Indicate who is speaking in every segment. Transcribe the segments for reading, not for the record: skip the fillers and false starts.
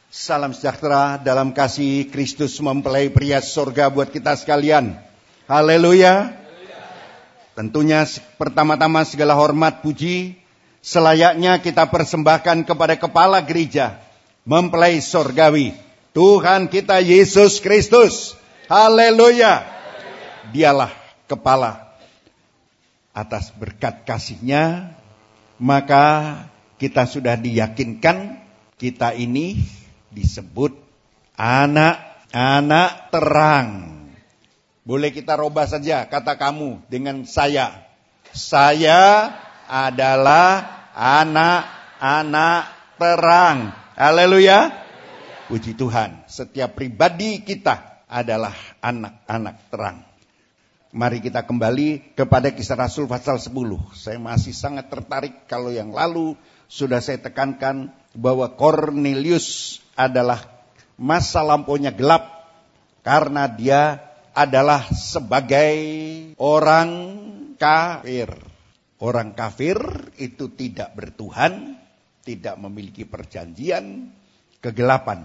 Speaker 1: Salam sejahtera dalam kasih Kristus mempelai pria surga buat kita sekalian. Haleluya. Tentunya pertama-tama segala hormat puji selayaknya kita persembahkan kepada kepala gereja, mempelai surgawi, Tuhan kita Yesus Kristus. Haleluya. Dialah kepala. Atas berkat kasih-Nya, maka kita sudah diyakinkan kita ini disebut anak-anak terang. Boleh kita robah saja kata kamu dengan saya. Saya adalah anak-anak terang. Haleluya. Puji Tuhan, setiap pribadi kita adalah anak-anak terang. Mari kita kembali kepada Kisah Rasul pasal 10. Saya masih sangat tertarik, kalau yang lalu sudah saya tekankan bahwa Kornelius adalah masa lampaunya gelap karena dia adalah sebagai orang kafir. Orang kafir itu tidak bertuhan, tidak memiliki perjanjian, kegelapan.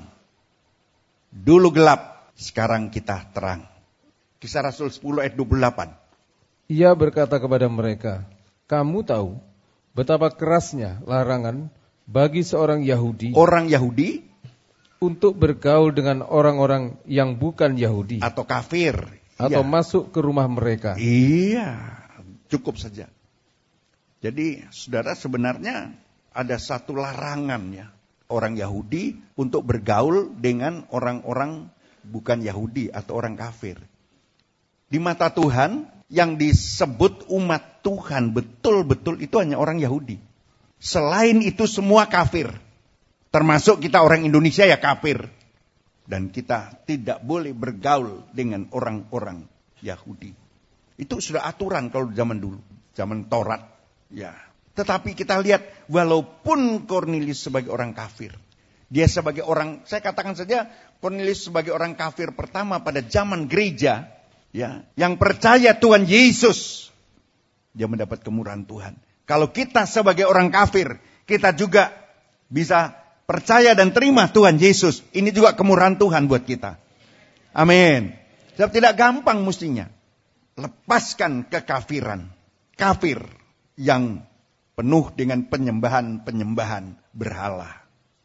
Speaker 1: Dulu gelap, sekarang kita terang. Kisah Rasul 10 ayat 28.
Speaker 2: Ia berkata kepada mereka, kamu tahu betapa kerasnya larangan bagi seorang Yahudi,
Speaker 1: orang Yahudi,
Speaker 2: untuk bergaul dengan orang-orang yang bukan Yahudi
Speaker 1: atau kafir,
Speaker 2: atau masuk ke rumah mereka.
Speaker 1: Iya, cukup saja. Jadi saudara, sebenarnya ada satu larangan ya, orang Yahudi untuk bergaul dengan orang-orang bukan Yahudi atau orang kafir. Di mata Tuhan, yang disebut umat Tuhan betul-betul itu hanya orang Yahudi. Selain itu semua kafir. Termasuk kita orang Indonesia ya kafir. Dan kita tidak boleh bergaul dengan orang-orang Yahudi. Itu sudah aturan kalau zaman dulu. Zaman Taurat. Ya. Tetapi kita lihat, walaupun Kornelius sebagai orang kafir. Dia sebagai orang, saya katakan saja, Kornelius sebagai orang kafir pertama pada zaman gereja. Ya, yang percaya Tuhan Yesus, dia mendapat kemurahan Tuhan. Kalau kita sebagai orang kafir, kita juga bisa percaya dan terima Tuhan Yesus. Ini juga kemurahan Tuhan buat kita. Amin. Sebab tidak gampang mestinya. Lepaskan kekafiran. Kafir yang penuh dengan penyembahan berhala.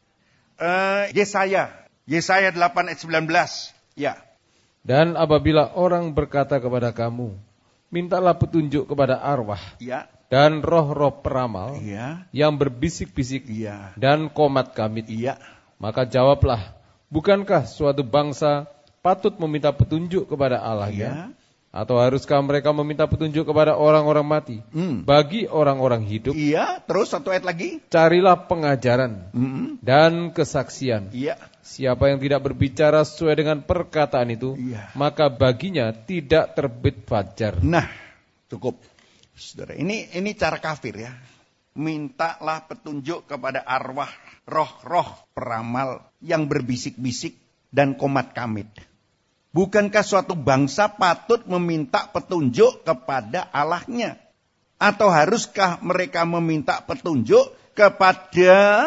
Speaker 1: Yesaya 8 ayat 19. Ya.
Speaker 2: Dan apabila orang berkata kepada kamu, mintalah petunjuk kepada arwah,
Speaker 1: ya,
Speaker 2: dan roh-roh peramal,
Speaker 1: ya,
Speaker 2: yang berbisik-bisik,
Speaker 1: ya,
Speaker 2: dan komat kamit,
Speaker 1: ya,
Speaker 2: maka jawablah, bukankah suatu bangsa patut meminta petunjuk kepada Allahnya?
Speaker 1: ya.
Speaker 2: Atau haruskah mereka meminta petunjuk kepada orang-orang mati? Bagi orang-orang hidup,
Speaker 1: iya. Terus satu ayat lagi,
Speaker 2: carilah pengajaran dan kesaksian.
Speaker 1: Iya.
Speaker 2: Siapa yang tidak berbicara sesuai dengan perkataan itu, maka baginya tidak terbit fajar.
Speaker 1: Nah, cukup. Saudara, ini cara kafir ya. Mintalah petunjuk kepada arwah, roh-roh peramal yang berbisik-bisik dan komat kamit. Bukankah suatu bangsa patut meminta petunjuk kepada Allahnya? Atau haruskah mereka meminta petunjuk kepada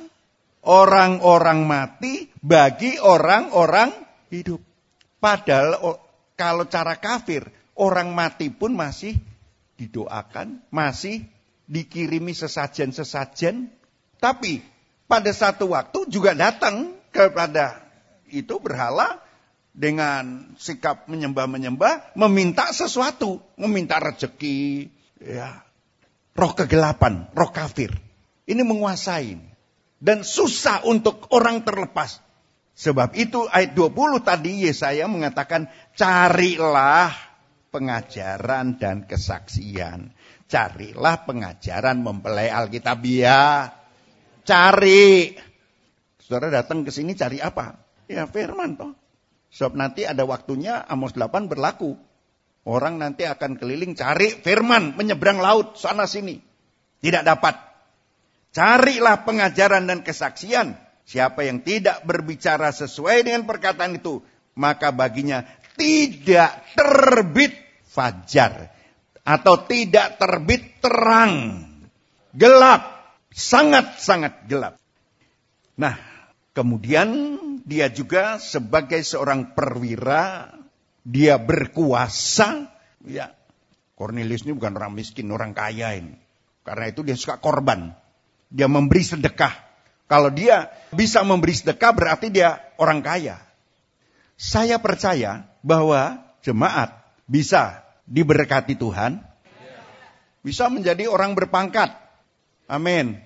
Speaker 1: orang-orang mati bagi orang-orang hidup? Padahal kalau cara kafir, orang mati pun masih didoakan, masih dikirimi sesajen-sesajen. Tapi pada satu waktu juga datang kepada itu berhala dengan sikap menyembah-menyembah, meminta sesuatu, meminta rezeki, ya. Roh kegelapan, roh kafir. Ini menguasai. Dan susah untuk orang terlepas. Sebab itu ayat 20 tadi Yesaya mengatakan, carilah pengajaran dan kesaksian. Carilah pengajaran mempelai Alkitabiah. Cari. Saudara datang ke sini cari apa? Ya firman toh. Sebab nanti ada waktunya Amos 8 berlaku. Orang nanti akan keliling cari firman, menyeberang laut sana sini. Tidak dapat. Carilah pengajaran dan kesaksian. Siapa yang tidak berbicara sesuai dengan perkataan itu, maka baginya tidak terbit fajar. Atau tidak terbit terang. Gelap. Sangat-sangat gelap. Nah, Kemudian dia juga sebagai seorang perwira, dia berkuasa. Ya, Kornelius ini bukan orang miskin, orang kaya ini. Karena itu dia suka korban. Dia memberi sedekah. Kalau dia bisa memberi sedekah berarti dia orang kaya. Saya percaya bahwa jemaat bisa diberkati Tuhan. Bisa menjadi orang berpangkat. Amin.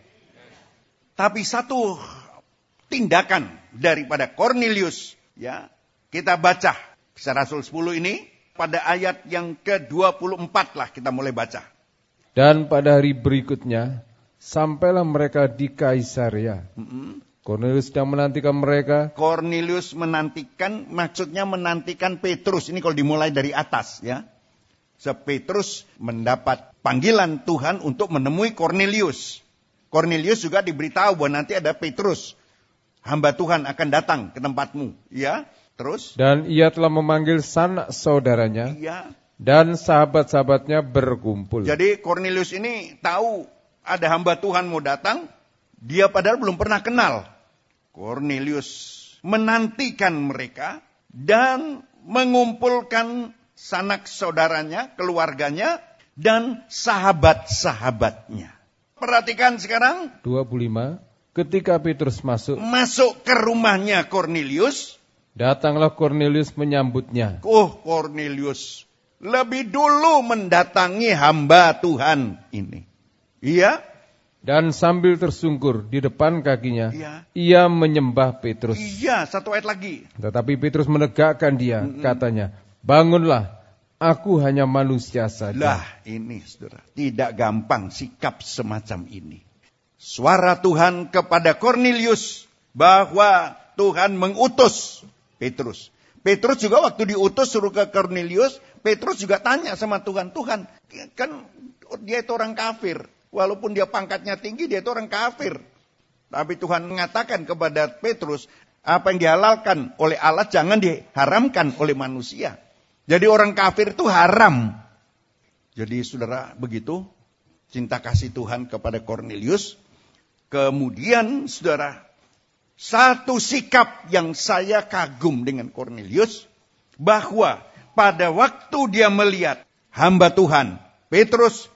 Speaker 1: Tapi satu tindakan daripada Kornelius, ya, kita baca Kisah Rasul 10 ini pada ayat yang ke-24 lah kita mulai baca.
Speaker 2: Dan pada hari berikutnya sampailah mereka di Kaisarea. Kornelius sedang menantikan mereka.
Speaker 1: Kornelius menantikan, maksudnya menantikan Petrus. Ini kalau dimulai dari atas, ya. Petrus mendapat panggilan Tuhan untuk menemui Kornelius. Kornelius juga diberitahu bahwa nanti ada Petrus, hamba Tuhan akan datang ke tempatmu, ya. Terus?
Speaker 2: Dan ia telah memanggil sanak saudaranya,
Speaker 1: ya,
Speaker 2: dan sahabat-sahabatnya berkumpul.
Speaker 1: Jadi Kornelius ini tahu ada hamba Tuhan mau datang, dia padahal belum pernah kenal. Kornelius menantikan mereka dan mengumpulkan sanak saudaranya, keluarganya, dan sahabat-sahabatnya. Perhatikan sekarang.
Speaker 2: 25. Ketika Petrus masuk
Speaker 1: ke rumahnya Kornelius,
Speaker 2: datanglah Kornelius menyambutnya.
Speaker 1: Kornelius lebih dulu mendatangi hamba Tuhan ini. Iya.
Speaker 2: Dan sambil tersungkur di depan kakinya,
Speaker 1: iya,
Speaker 2: ia menyembah Petrus.
Speaker 1: Iya, satu ayat lagi.
Speaker 2: Tetapi Petrus menegakkan dia, katanya, bangunlah, aku hanya manusia saja.
Speaker 1: Lah, ini saudara, tidak gampang sikap semacam ini. Suara Tuhan kepada Kornelius bahwa Tuhan mengutus Petrus. Petrus juga waktu diutus suruh ke Kornelius, Petrus juga tanya sama Tuhan, Tuhan, kan dia itu orang kafir. Walaupun dia pangkatnya tinggi, dia itu orang kafir. Tapi Tuhan mengatakan kepada Petrus, apa yang dihalalkan oleh Allah jangan diharamkan oleh manusia. Jadi orang kafir itu haram. Jadi saudara, begitu cinta kasih Tuhan kepada Kornelius. Kemudian saudara, satu sikap yang saya kagum dengan Kornelius, bahwa pada waktu dia melihat hamba Tuhan, Petrus,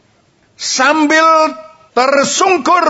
Speaker 1: sambil tersungkur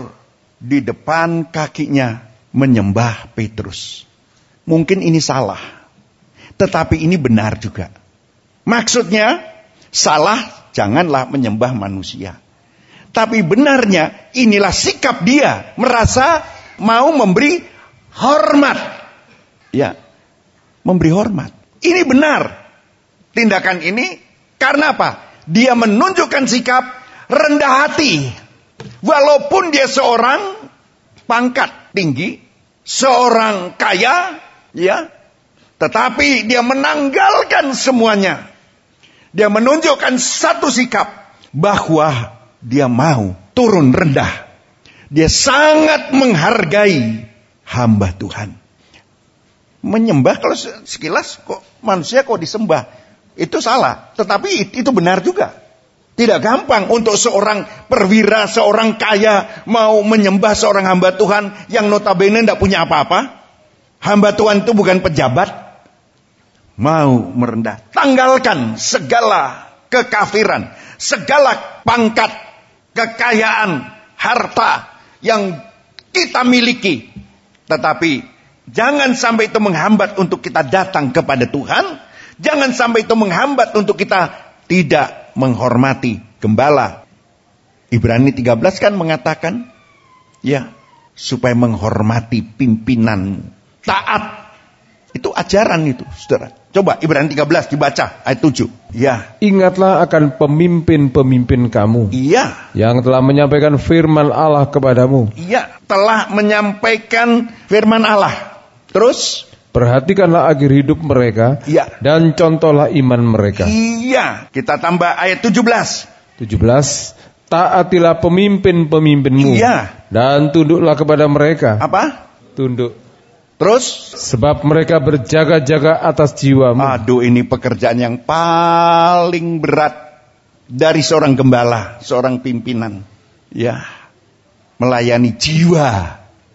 Speaker 1: di depan kakinya menyembah Petrus. Mungkin ini salah, tetapi ini benar juga. Maksudnya, salah janganlah menyembah manusia. Tapi benarnya inilah sikap dia, merasa mau memberi hormat. Ya, memberi hormat. Ini benar. Tindakan ini karena apa? Dia menunjukkan sikap rendah hati. Walaupun dia seorang pangkat tinggi, seorang kaya, ya, tetapi dia menanggalkan semuanya. Dia menunjukkan satu sikap bahwa dia mau turun rendah. Dia sangat menghargai hamba Tuhan. Menyembah kalau sekilas kok manusia kok disembah, itu salah. Tetapi itu benar juga. Tidak gampang untuk seorang perwira, seorang kaya mau menyembah seorang hamba Tuhan yang notabene tidak punya apa-apa. Hamba Tuhan itu bukan pejabat. Mau merendah. Tanggalkan segala kekafiran, segala pangkat, kekayaan, harta yang kita miliki. Tetapi jangan sampai itu menghambat untuk kita datang kepada Tuhan. Jangan sampai itu menghambat untuk kita tidak menghormati gembala. Ibrani 13 kan mengatakan, ya, supaya menghormati pimpinan, taat. Itu ajaran itu, saudara. Coba Ibrani 13 dibaca ayat 7. Ya.
Speaker 2: Ingatlah akan pemimpin-pemimpin kamu.
Speaker 1: Iya.
Speaker 2: Yang telah menyampaikan firman Allah kepadamu.
Speaker 1: Iya, telah menyampaikan firman Allah. Terus
Speaker 2: perhatikanlah akhir hidup mereka,
Speaker 1: iya,
Speaker 2: dan contohlah iman mereka.
Speaker 1: Iya, kita tambah ayat 17.
Speaker 2: 17. Taatilah pemimpin-pemimpinmu,
Speaker 1: iya,
Speaker 2: dan tunduklah kepada mereka.
Speaker 1: Apa?
Speaker 2: Tunduk.
Speaker 1: Terus?
Speaker 2: Sebab mereka berjaga-jaga atas jiwamu.
Speaker 1: Aduh, ini pekerjaan yang paling berat dari seorang gembala, seorang pimpinan. Ya, melayani jiwa.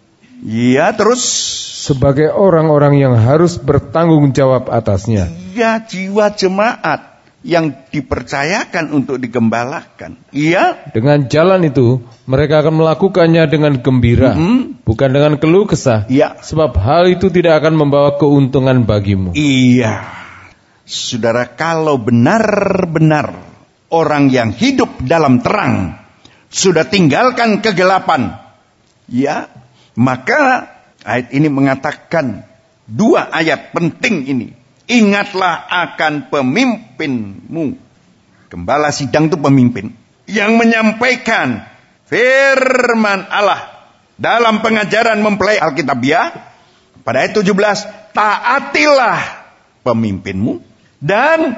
Speaker 1: Iya, terus
Speaker 2: sebagai orang-orang yang harus bertanggung jawab atasnya.
Speaker 1: Iya, jiwa jemaat yang dipercayakan untuk digembalakan. Iya.
Speaker 2: Dengan jalan itu, mereka akan melakukannya dengan gembira, bukan dengan keluh kesah.
Speaker 1: Iya.
Speaker 2: Sebab hal itu tidak akan membawa keuntungan bagimu.
Speaker 1: Iya. Saudara, kalau benar-benar orang yang hidup dalam terang sudah tinggalkan kegelapan, ya, maka ayat ini mengatakan 2 ayat penting ini. Ingatlah akan pemimpinmu. Gembala sidang itu pemimpin yang menyampaikan firman Allah dalam pengajaran mempelai Alkitabiah. Pada ayat 17, taatilah pemimpinmu dan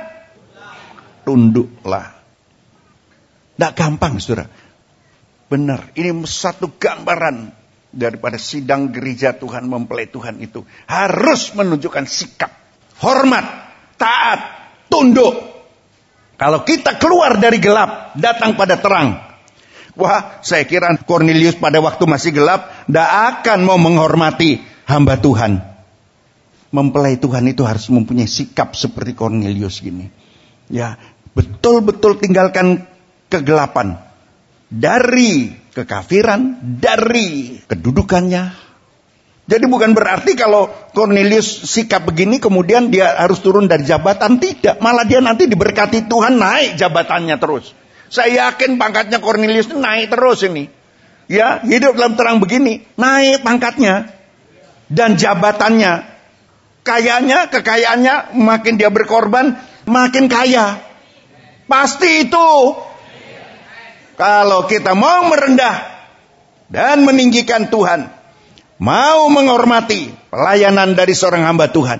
Speaker 1: tunduklah. Tidak gampang, saudara. Benar, ini satu gambaran daripada sidang gereja Tuhan, mempelai Tuhan itu harus menunjukkan sikap hormat, taat, tunduk. Kalau kita keluar dari gelap, datang pada terang. Wah, saya kira Kornelius pada waktu masih gelap, tidak akan mau menghormati hamba Tuhan. Mempelai Tuhan itu harus mempunyai sikap seperti Kornelius gini. Ya, betul-betul tinggalkan kegelapan. Dari kekafiran, dari kedudukannya. Jadi bukan berarti kalau Kornelius sikap begini kemudian dia harus turun dari jabatan. Tidak, malah dia nanti diberkati Tuhan naik jabatannya terus. Saya yakin pangkatnya Kornelius naik terus ini. Ya, hidup dalam terang begini, naik pangkatnya. Dan jabatannya. Kekayaannya makin dia berkorban, makin kaya. Pasti itu. Kalau kita mau merendah dan meninggikan Tuhan, mau menghormati pelayanan dari seorang hamba Tuhan,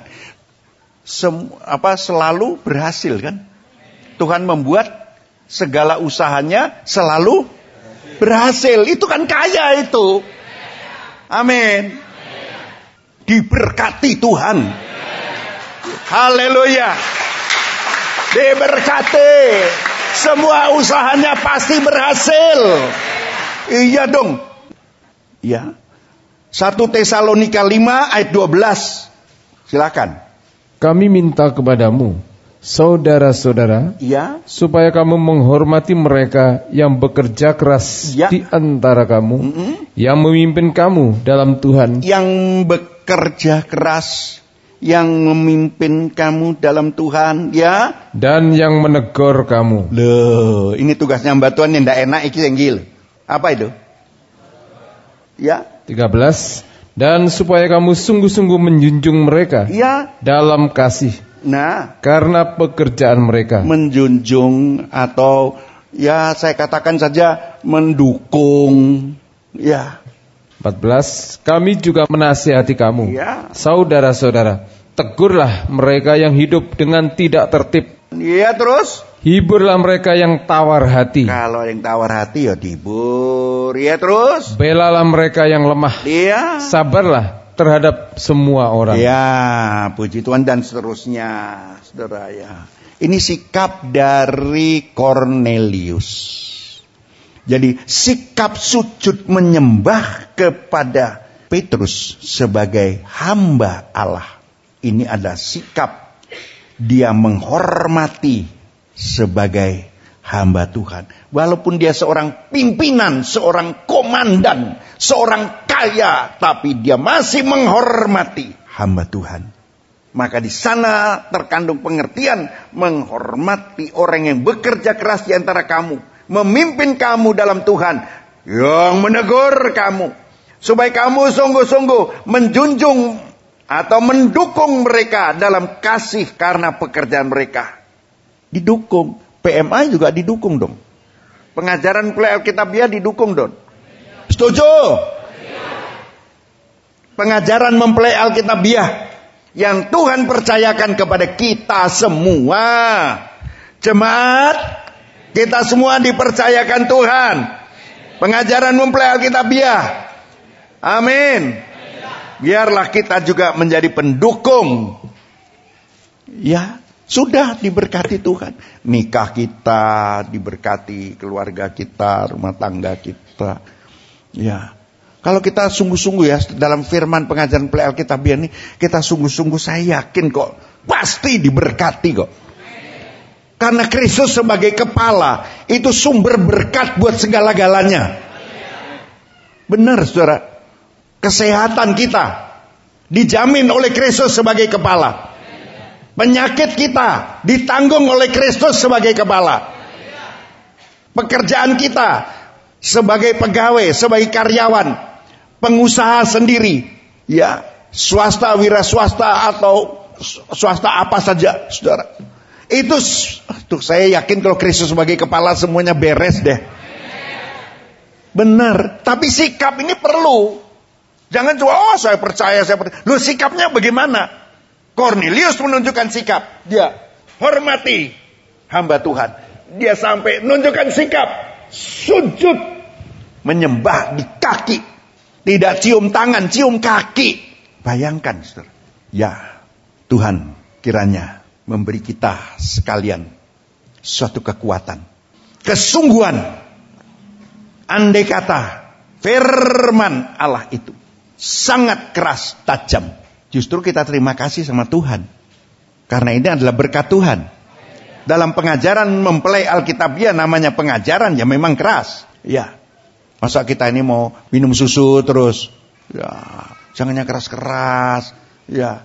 Speaker 1: selalu berhasil kan? Tuhan membuat segala usahanya selalu berhasil. Itu kan kaya itu. Amin. Diberkati Tuhan. Haleluya. Diberkati. Semua usahanya pasti berhasil. Iya dong. Ya. 1 Tesalonika 5 ayat 12. Silakan.
Speaker 2: Kami minta kepadamu, saudara-saudara,
Speaker 1: ya,
Speaker 2: supaya kamu menghormati mereka yang bekerja keras di antara kamu, yang memimpin kamu dalam Tuhan.
Speaker 1: Yang bekerja keras, yang memimpin kamu dalam Tuhan, ya.
Speaker 2: Dan yang menegur kamu.
Speaker 1: Loh, ini tugasnya hamba Tuhan yang tidak enak iki senggil. Apa itu? Ya.
Speaker 2: 13. Dan supaya kamu sungguh-sungguh menjunjung mereka,
Speaker 1: ya,
Speaker 2: dalam kasih.
Speaker 1: Nah,
Speaker 2: karena pekerjaan mereka.
Speaker 1: Menjunjung atau ya saya katakan saja mendukung. Ya.
Speaker 2: 14. Kami juga menasihati kamu,
Speaker 1: ya,
Speaker 2: saudara-saudara, tegurlah mereka yang hidup dengan tidak tertib.
Speaker 1: Iya, terus?
Speaker 2: Hiburlah mereka yang tawar hati.
Speaker 1: Kalau yang tawar hati ya dihibur. Iya, terus?
Speaker 2: Belalah mereka yang lemah.
Speaker 1: Iya.
Speaker 2: Sabarlah terhadap semua orang.
Speaker 1: Ya, puji Tuhan dan seterusnya, saudara ya. Ini sikap dari Kornelius. Jadi sikap sujud menyembah kepada Petrus sebagai hamba Allah. Ini adalah sikap dia menghormati sebagai hamba Tuhan. Walaupun dia seorang pimpinan, seorang komandan, seorang kaya, tapi dia masih menghormati hamba Tuhan. Maka di sana terkandung pengertian menghormati orang yang bekerja keras di antara kamu, memimpin kamu dalam Tuhan, yang menegur kamu, supaya kamu sungguh-sungguh menjunjung atau mendukung mereka dalam kasih karena pekerjaan mereka. Didukung. PMA juga didukung dong. Pengajaran mempelai Alkitabiah didukung dong. Setuju? Pengajaran mempelai Alkitabiah yang Tuhan percayakan kepada kita semua. Jemaat, kita semua dipercayakan Tuhan. Pengajaran mempelai Alkitabiah. Amin. Biarlah kita juga menjadi pendukung. Ya, sudah diberkati Tuhan. Nikah kita diberkati, keluarga kita, rumah tangga kita. Ya. Kalau kita sungguh-sungguh ya dalam firman pengajaran Play Alkitabiah ini, kita sungguh-sungguh, saya yakin kok pasti diberkati kok. Karena Kristus sebagai kepala itu sumber berkat buat segala-galanya. Benar saudara, kesehatan kita dijamin oleh Kristus sebagai kepala. Penyakit kita ditanggung oleh Kristus sebagai kepala. Pekerjaan kita sebagai pegawai, sebagai karyawan, pengusaha sendiri, ya, swasta, wira swasta atau swasta apa saja, saudara. Itu saya yakin kalau Kristus sebagai kepala semuanya beres deh. Benar, tapi sikap ini perlu. Jangan cuma saya percaya. Lu sikapnya bagaimana? Kornelius menunjukkan sikap. Dia hormati hamba Tuhan. Dia sampai menunjukkan sikap sujud, menyembah di kaki. Tidak cium tangan, cium kaki. Bayangkan, saudara. Ya, Tuhan kiranya memberi kita sekalian suatu kekuatan, kesungguhan. Andai kata firman Allah itu sangat keras, tajam, justru kita terima kasih sama Tuhan. Karena ini adalah berkat Tuhan. Dalam pengajaran mempelai Alkitabiah, namanya pengajaran ya memang keras. Ya, masa kita ini mau minum susu terus? Ya, jangannya keras-keras. Ya,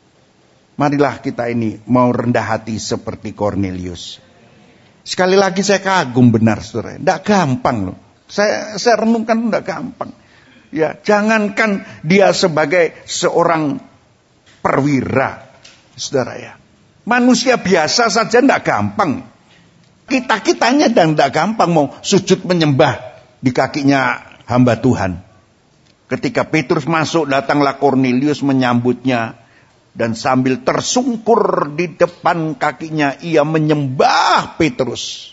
Speaker 1: marilah kita ini mau rendah hati seperti Kornelius. Sekali lagi saya kagum benar, saudara. Tidak gampang loh. Saya renungkan tidak gampang. Ya, jangankan dia sebagai seorang perwira, saudara ya. Manusia biasa saja tidak gampang. Kita-kitanya dan tidak gampang mau sujud menyembah di kakinya hamba Tuhan. Ketika Petrus masuk, datanglah Kornelius menyambutnya. Dan sambil tersungkur di depan kakinya, ia menyembah Petrus.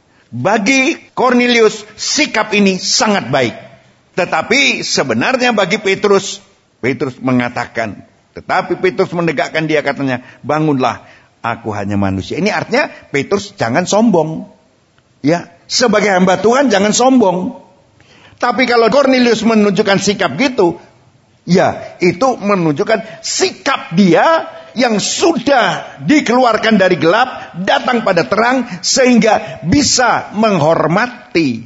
Speaker 1: Bagi Kornelius, sikap ini sangat baik. Tetapi sebenarnya bagi Petrus mengatakan, tetapi Petrus menegakkan dia, katanya, bangunlah, aku hanya manusia. Ini artinya Petrus jangan sombong. Ya, sebagai hamba Tuhan jangan sombong. Tapi kalau Kornelius menunjukkan sikap gitu, ya, itu menunjukkan sikap dia yang sudah dikeluarkan dari gelap, datang pada terang, sehingga bisa menghormati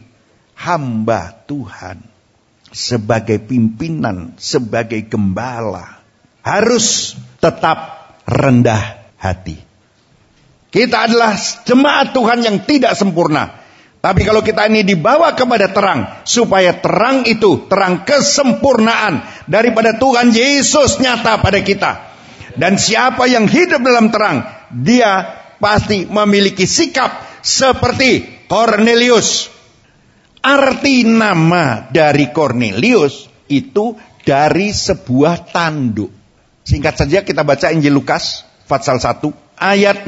Speaker 1: hamba Tuhan. Sebagai pimpinan, sebagai gembala, harus tetap rendah hati. Kita adalah jemaat Tuhan yang tidak sempurna. Tapi kalau kita ini dibawa kepada terang, supaya terang itu, terang kesempurnaan daripada Tuhan Yesus nyata pada kita. Dan siapa yang hidup dalam terang, dia pasti memiliki sikap seperti Kornelius. Arti nama dari Kornelius itu dari sebuah tanduk. Singkat saja kita baca Injil Lukas pasal 1 ayat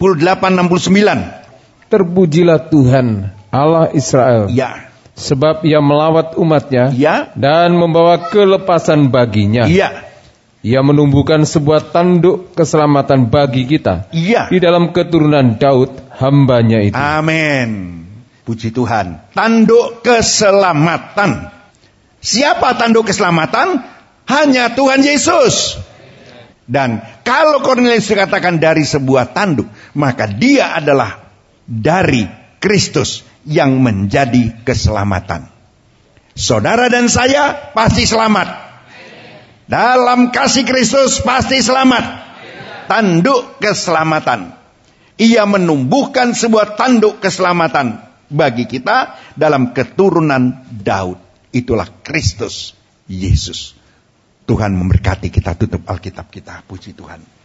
Speaker 1: 68-69.
Speaker 2: Terpujilah Tuhan Allah Israel,
Speaker 1: ya,
Speaker 2: sebab ia melawat umatnya,
Speaker 1: ya,
Speaker 2: dan membawa kelepasan baginya.
Speaker 1: Ya.
Speaker 2: Ia menumbuhkan sebuah tanduk keselamatan bagi kita,
Speaker 1: ya,
Speaker 2: di dalam keturunan Daud hambanya itu.
Speaker 1: Amin. Puji Tuhan. Tanduk keselamatan. Siapa tanduk keselamatan? Hanya Tuhan Yesus. Dan kalau Kornelius dikatakan dari sebuah tanduk, maka dia adalah dari Kristus yang menjadi keselamatan. Saudara dan saya pasti selamat. Dalam kasih Kristus pasti selamat. Tanduk keselamatan. Ia menumbuhkan sebuah tanduk keselamatan bagi kita dalam keturunan Daud. Itulah Kristus Yesus. Tuhan memberkati kita. Tutup Alkitab kita. Puji Tuhan.